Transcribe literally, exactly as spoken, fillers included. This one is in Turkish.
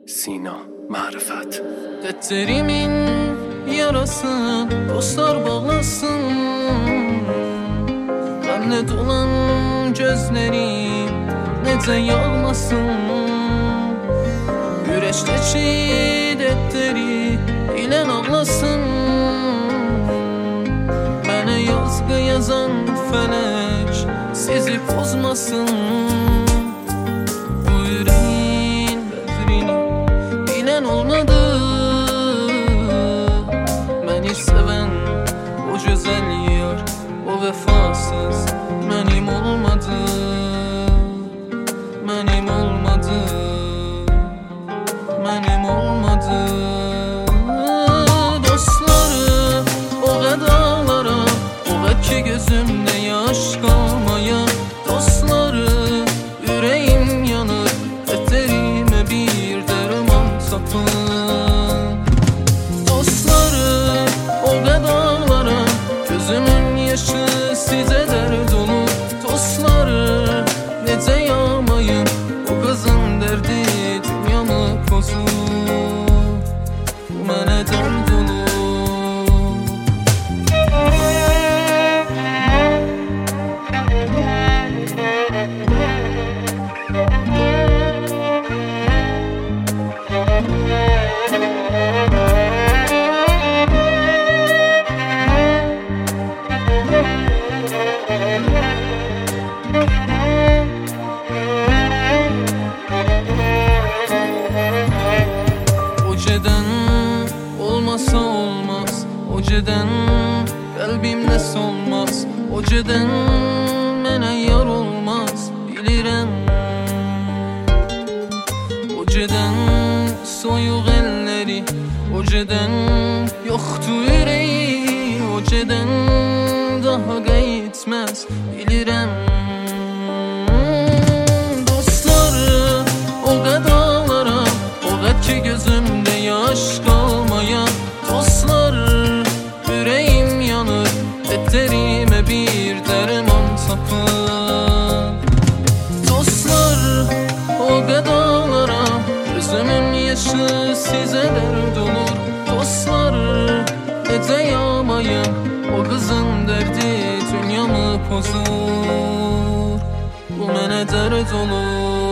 Sina Marifet. Dertlerimin yarası dostlar bağlasın. Benle dolan gözlerim necə yağmasın. Güreşteki dertleri ile ağlasın. Bana yazgı yazan felek sizi bozmasın. Bu yüreğin bedrini bilen olmadı. Beni seven o güzel yar, o vefasız benim olmadı. Benim olmadı. Benim olmadı. Dostları o kadağlara, o belki gözümde yaş kalmaya. Dostları yüreğim yanır, etlerime bir derman sapın. Dostları o kadağlara, gözümün yaşı size dert olur. Dostları necə yağmayın, o kızın derdi dünyamı pozur. Mənə dərd olur. Olmasa olmaz, oceden kalbimde solmaz. Oceden mənə yar olmaz, bilirəm. Oceden soyuq elləri, oceden yoxdur yüreği. Oceden daha qayıtmaz, bilirəm. Dostları o qadalara, o qət ki gözümdə yaş kalmaya. Dostlar yüreğim yanır, etlerime bir derman sapın. Dostlar o gadalara, gözümün yaşı size dert olur. Dostlar necə yağmayın, o kızın derdi dünyamı pozur. Bu mənə dert olur.